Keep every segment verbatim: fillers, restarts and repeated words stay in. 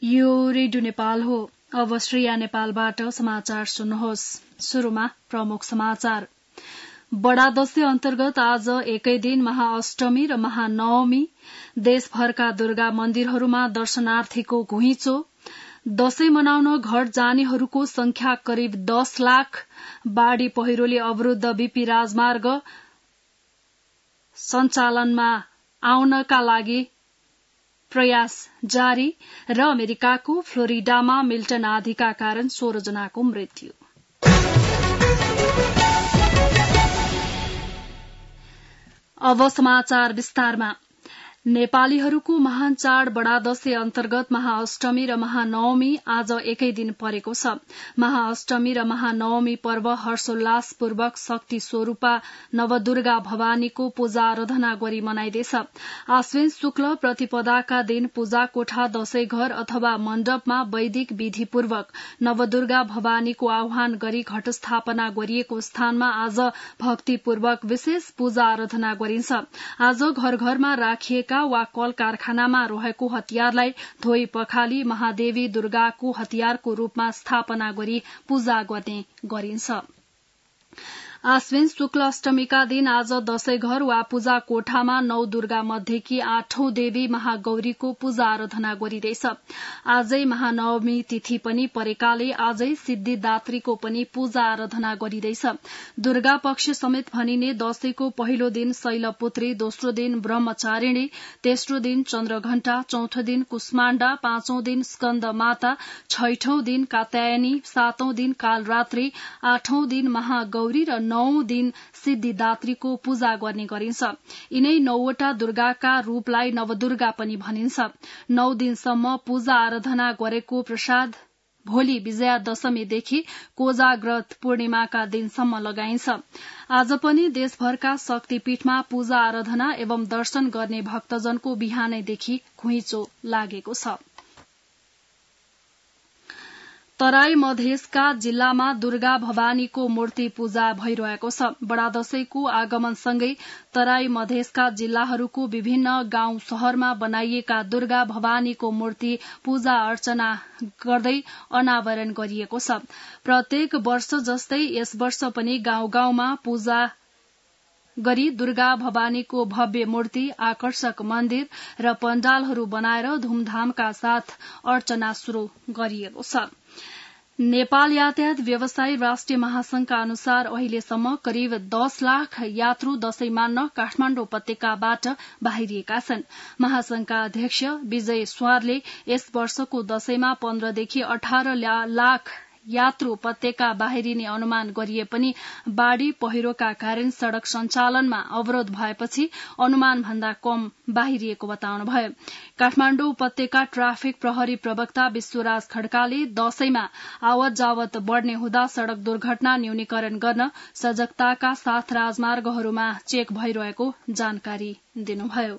यो रेडियो नेपाल हो। अब श्रेया नेपालबाट समाचार सुन्नुहोस्। शुरूमा प्रमुख समाचार। बडा दशैं अन्तर्गत आज एकै दिन महाअष्टमी र महानवमी। देशभरका दुर्गा मन्दिरहरूमा दर्शनार्थीको घुइँचो। दशैं मनाउन घर जानेहरूको संख्या करिब दस लाख। बाढ़ी पहिरोले अवरूद्ध बीपी राजमार्ग सञ्चालनमा आउनका लागि प्रयास जारी र अमेरिकाको फ्लोरिडामा मिल्टन आँधीका कारण सोह्र जनाको मृत्यु। अब समाचार विस्तारमा। नेपालीहरूको महान चाड बडा दशैं अन्तर्गत महाअष्टमी र महानवमी आज एकै दिन परेको छ। महाअष्टमी र महानवमी पर्व हर्षोल्लासपूर्वक शक्ति स्वरूपा नवदुर्गा भवानीको पूजा आराधना गरी मनाइँदैछ। आश्विन शुक्ल प्रतिपदाका दिन पूजा कोठा, दशैं घर अथवा मण्डपमा वैदिक विधिपूर्वक नवदुर्गा भवानीको आह्वान गरी घटस्थापना गरिएको स्थानमा आज भक्तिपूर्वक विशेष पूजा आराधना गरिन्छ। आज घर घरमा राखिएका वा कल कारखानामा रहेको हतियारलाई धोई पखाली महादेवी दुर्गाको हतियारको रूपमा स्थापना गरी पूजा गर्ने गरिन्छ। आश्विन शुक्ल अष्टमीका दिन आज दशैं घर वा पूजा कोठामा नौ दुर्गा मध्येकी आठौं देवी महागौरीको पूजा आराधना गरिँदैछ। आजै महानवमी तिथि पनि परेकाले आजै सिद्धिदात्रीको पनि पूजा आराधना गरिँदैछ। दुर्गा पक्ष समेत भनिने दशैंको पहिलो दिन शैलपुत्री, दोस्रो दिन ब्रह्मचारिणी, तेस्रो दिन चन्द्रघण्टा, चौथो दिन कुष्माण्डा, पाँचौं दिन स्कन्द माता, छैठौं दिन कात्यायनी, सातौं दिन कालरात्री, आठौं दिन महागौरी र नौ दिन सिद्धिदात्रीको पूजा गर्ने गरिन्छ। यिनै नौवटा दुर्गाका रूपलाई नवदुर्गा पनि भनिन्छ। नौ दिनसम्म पूजा आराधना गरेको प्रसाद भोलि विजया दशमीदेखि कोजाग्रत पूर्णिमाका दिनसम्म लगाइन्छ। आज पनि देशभरका शक्तिपीठमा पूजा आराधना एवं दर्शन गर्ने भक्तजनको बिहानैदेखि घुइँचो लागेको छ। तराई मधेसका जिल्लामा दुर्गा भवानीको मूर्ति पूजा भइरहेको छ। बडा दशैंको आगमनसँगै तराई मधेसका जिल्लाहरूको विभिन्न गाउँ शहरमा बनाइएका दुर्गा भवानीको मूर्ति पूजा अर्चना गर्दै अनावरण गरिएको छ। प्रत्येक वर्ष जस्तै यस वर्ष पनि गाउँ गाउँमा पूजा गरी दुर्गा भवानीको भव्य मूर्ति, आकर्षक मन्दिर र पण्डालहरू बनाएर धूमधामका साथ अर्चना शुरू गरिएको छ। नेपाल यातायात व्यवसायी राष्ट्रिय महासंघका अनुसार अहिलेसम्म करिब दस लाख यात्रु दशैं मान्न काठमाडौँ उपत्यकाबाट बाहिरिएका छन्। महासंघका अध्यक्ष विजय स्वारले यस वर्षको दशैंमा पन्ध्रदेखि अठार लाख यात्रु उपत्यका बाहिरिने अनुमान गरिए पनि बाढ़ी पहिरोका कारण सड़क सञ्चालनमा अवरोध भएपछि अनुमान भन्दा कम बाहिरिएको बताउनुभयो। काठमाडौँ उपत्यका ट्राफिक प्रहरी प्रवक्ता विश्वराज खड्काले दशैंमा आवत जावत बढ़ने हुँदा सड़क दुर्घटना न्यूनीकरण गर्न सजगताका साथ राजमार्गहरूमा चेक भइरहेको जानकारी दिनुभयो।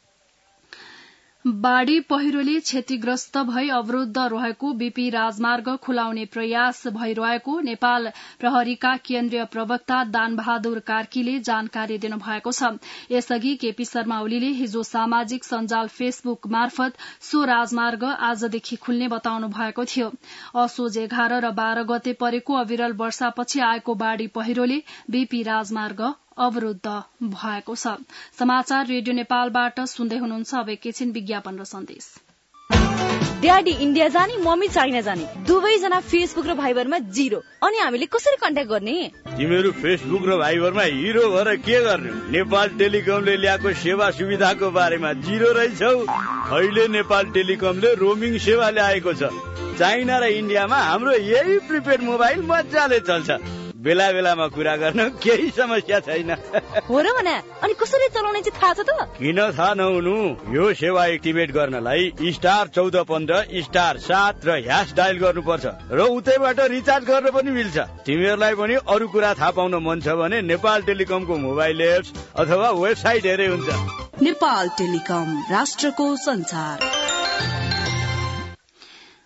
बाढ़ी पहिरोले क्षतिग्रस्त भई अवरूद्ध रहेको बीपी राजमार्ग खुलाउने प्रयास भइरहेको नेपाल प्रहरीका केन्द्रीय प्रवक्ता दानबहादुर कार्कीले जानकारी दिनुभएको छ। यसअघि केपी शर्मा ओलीले हिजो सामाजिक सञ्जाल फेसबुक मार्फत सो राजमार्ग आजदेखि खुल्ने बताउनु भएको थियो। असोज एघार र बाह्र गते परेको अविरल वर्षापछि आएको बाढ़ी पहिरोले बीपी राजमार्ग अवरूद्ध भएको छ। समाचार रेडियो नेपालबाट सुन्दै हुनुहुन्छ। अब एकैछिन विज्ञापन र सन्देश। ड्याडी इन्डिया जाने, मम्मी चाइना जाने, दुवैजना फेसबुक र भाइबरमा जिरो। अनि हामीले कसरी कन्ट्याक्ट गर्ने? तिमीहरू फेसबुक र भाइबरमा हिरो भएर के गर्ने? नेपाल टेलिकमले ल्याएको सेवा सुविधाको बारेमा जिरो रहेछौ। अहिले नेपाल टेलिकमले रोमिङ सेवा ल्याएको छ। चाइना र इन्डियामा हाम्रो यही प्रिपेड मोबाइल मजाले चल्छ। बेला बेलामा कुरा गर्न केही समस्या छैन। हो र भने अनि कसरी चलाउने चाहिँ थाहा छ त? किन थाहा नहुनु? यो सेवा एक्टिभेट गर्नलाई स्टार चौध पन्ध्र स्टार सात र ह्यास डायल गर्नुपर्छ र उतैबाट रिचार्ज गर्न पनि मिल्छ। तिमीहरूलाई पनि अरू कुरा थाहा पाउन मन छ भने नेपाल टेलिकमको मोबाइल एप्स अथवा वेबसाइट हेरे हुन्छ। नेपाल टेलिकम, राष्ट्रको संचार।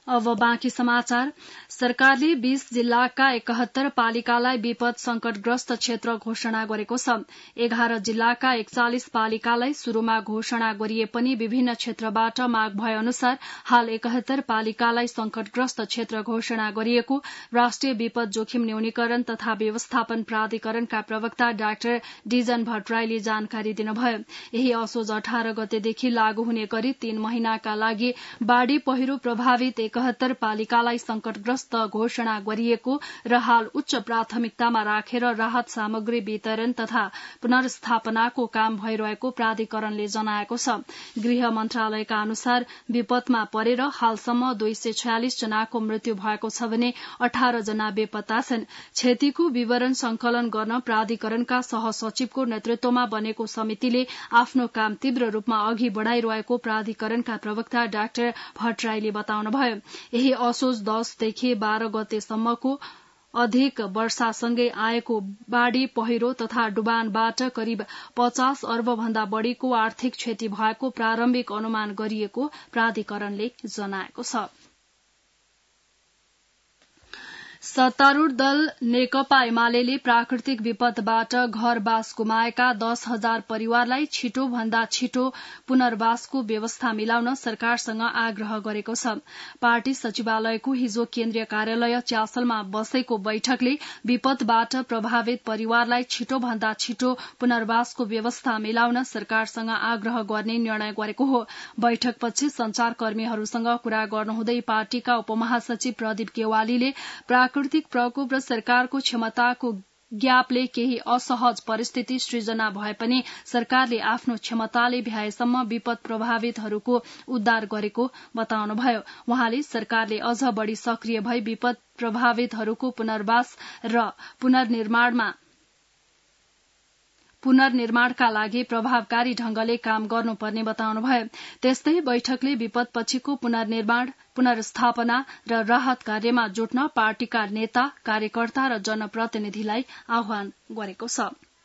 अब बाँकी समाचार। सरकारले बीस जिल्लाका एकहत्तर पालिकालाई विपद संकटग्रस्त क्षेत्र घोषणा गरेको छ। एघार जिल्लाका एकचालिस पालिकालाई शुरूमा घोषणा गरिए पनि विभिन्न क्षेत्रबाट माग भए अनुसार हाल एकहत्तर पालिकालाई संकटग्रस्त क्षेत्र घोषणा गरिएको राष्ट्रिय विपद जोखिम न्यूनीकरण तथा व्यवस्थापन प्राधिकरणका प्रवक्ता डाक्टर डिजन भट्टराईले जानकारी दिनुभयो। यही असोज अठार गतेदेखि लागू हुने गरी तीन महिनाका लागि बाढ़ी पहिरो प्रभावित एकहत्तर पालिकालाई संकटग्रस्त घोषणा गरिएको र हाल उच्च प्राथमिकतामा राखेर राहत सामग्री वितरण तथा पुनर्स्थापनाको काम भइरहेको प्राधिकरणले जनाएको छ। गृह मन्त्रालयका अनुसार विपदमा परेर हालसम्म दुई सय छयालिस जनाको मृत्यु भएको छ भने अठार जना बेपत्ता छन्। क्षतिको विवरण संकलन गर्न प्राधिकरणका सहसचिवको नेतृत्वमा बनेको समितिले आफ्नो काम तीव्र रूपमा अघि बढ़ाइरहेको प्राधिकरणका प्रवक्ता डाक्टर भट्टराईले बताउनुभयो। यही असोज दसदेखि बाह्र गतेसम्मको अधिक वर्षासँगै आएको बाढ़ी पहिरो तथा डुबानबाट करिब पचास अर्ब भन्दा बढ़ीको आर्थिक क्षति भएको प्रारम्भिक अनुमान गरिएको प्राधिकरणले जनाएको छ। सत्तारूढ़ दल नेकपा एमाले प्राकृतिक विपदबाट घरबास गुमाएका दस हजार परिवारलाई छिटो भन्दा छिटो पुनर्वासको व्यवस्था मिलाउन सरकारसँग आग्रह गरेको छ। पार्टी सचिवालयको हिजो केन्द्रीय कार्यालय च्यासलमा बसेको बैठकले विपदबाट प्रभावित परिवारलाई छिटो भन्दा छिटो पुनर्वासको व्यवस्था मिलाउन सरकारसँग आग्रह गर्ने निर्णय गरेको हो। बैठकपछि संचारकर्मीहरूसँग कुरा गर्नुहुँदै पार्टीका उपमहासचिव प्रदीप गेवालीले प्राकृतिक प्रकोप र सरकारको क्षमताको ग्यापले केही असहज परिस्थिति सृजना भए पनि सरकारले आफ्नो क्षमताले भ्याएसम्म विपद प्रभावितहरूको उद्धार गरेको बताउनुभयो। वहाँले सरकारले अझ बढ़ी सक्रिय भई विपद प्रभावितहरूको पुनर्वास र पुनर्निर्माणमा पुनर्निर्माणका लागि प्रभावकारी ढंगले काम गर्नुपर्ने बताउनुभयो। त्यस्तै बैठकले विपदपछिको पुनर्निर्माण पुनर्स्थापना र राहत कार्यमा जुट्न पार्टीका नेता कार्यकर्ता र जनप्रतिनिधिलाई आह्वान गरेको छ।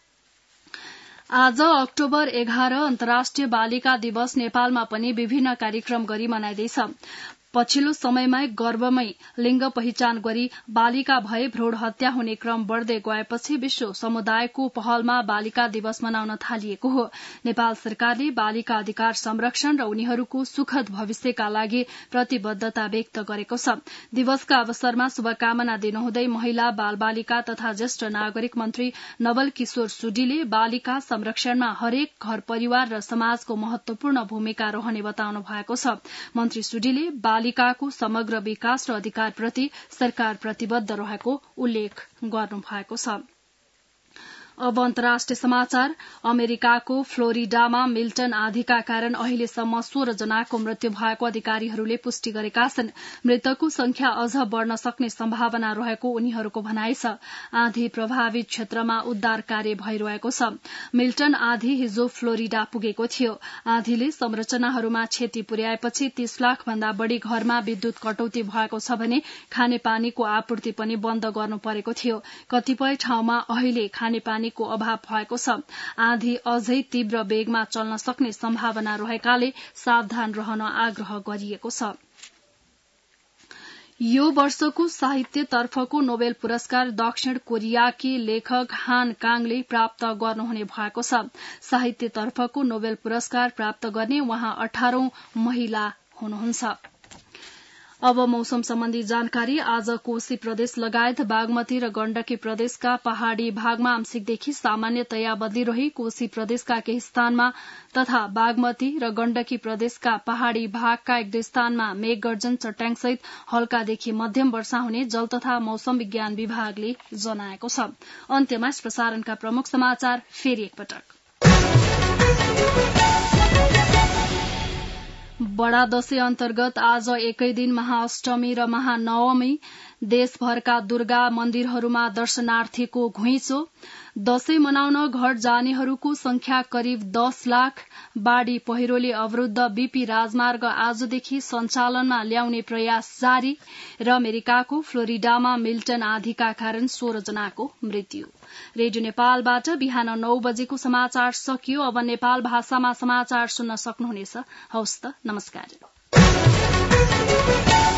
आज अक्टोबर एघार अन्तर्राष्ट्रिय बालिका दिवस नेपालमा पनि विभिन्न कार्यक्रम गरी मनाइँदैछ। पछिल्लो समयमा गर्भमै लिंग पहिचान गरी बालिका भए भ्रूण हत्या हुने क्रम बढ़दै गएपछि विश्व समुदायको पहलमा बालिका दिवस मनाउन थालिएको हो। नेपाल सरकारले बालिका अधिकार संरक्षण र उनीहरूको सुखद भविष्यका लागि प्रतिबद्धता व्यक्त गरेको छ। दिवसका अवसरमा शुभकामना दिनुहुँदै महिला बाल बालिका तथा ज्येष्ठ नागरिक मन्त्री नवल किशोर सुडीले बालिका संरक्षणमा हरेक घर परिवार र समाजको महत्वपूर्ण भूमिका रहने बताउनु भएको छ। मन्त्री सुडीले बालिकाको समग्र विकास र अधिकारप्रति सरकार प्रतिबद्ध रहेको उल्लेख गर्नु भएको छ। अब अन्तर्राष्ट्रिय समाचार। अमेरिकाको फ्लोरिडामा मिल्टन आँधीका कारण अहिलेसम्म सोह्र जनाको मृत्यु भएको अधिकारीहरूले पुष्टि गरेका छन्। मृतकको संख्या अझ बढ़न सक्ने सम्भावना रहेको उनीहरूको भनाइ छ। आँधी प्रभावित क्षेत्रमा उद्धार कार्य भइरहेको छ। मिल्टन आँधी हिजो फ्लोरिडा पुगेको थियो। आँधीले संरचनाहरूमा क्षति पुर्याएपछि तीस लाख भन्दा बढ़ी घरमा विद्युत कटौती भएको छ भने खानेपानीको आपूर्ति पनि बन्द गर्नु परेको थियो। कतिपय ठाउँमा अहिले खानेपानी को अभाव भएको छ। आँधी अझै तीव्र वेगमा चल्न सक्ने सम्भावना रहेकाले सावधान रहन आग्रह गरिएको छ। यो वर्षको साहित्यतर्फको नोबेल पुरस्कार दक्षिण कोरियाकी लेखक हान काङले प्राप्त गर्नुहुने भएको छ। साहित्यतर्फको नोबेल पुरस्कार प्राप्त गर्ने उहाँ अठारौं महिला हुनुहुन्छ। अब मौसम सम्बन्धी जानकारी। आज कोशी प्रदेश लगायत बागमती र गण्डकी प्रदेशका पहाड़ी भागमा आंशिकदेखि सामान्यतया बदली रही कोशी प्रदेशका केही स्थानमा तथा बागमती र गण्डकी प्रदेशका पहाड़ी भागका एक दुई स्थानमा मेघ गर्जन चट्याङसहित हल्कादेखि मध्यम वर्षा हुने जल तथा मौसम विज्ञान विभागले जनाएको छ। अन्त्यमा प्रसारणका प्रमुख समाचार फेरि एकपटक। बड़ा दशैं अन्तर्गत आज एकै दिन महाअष्टमी र महानवमी देशभरका दुर्गा मन्दिरहरूमा दर्शनार्थीको घुइँचो। दशैं मनाउन घर जानेहरूको संख्या करिब दस लाख। बाढ़ी पहिरोले अवरूद्ध बीपी राजमार्ग आजदेखि सञ्चालनमा ल्याउने प्रयास जारी र अमेरिकाको फ्लोरिडामा मिल्टन आँधीका कारण सोह्र जनाको मृत्यु। रेडियो नेपालबाट बिहान नौ बजेको समाचार सकियो। अब नेपाल भाषामा समाचार सुन्न सक्नुहुनेछ। हवस् त, नमस्कार।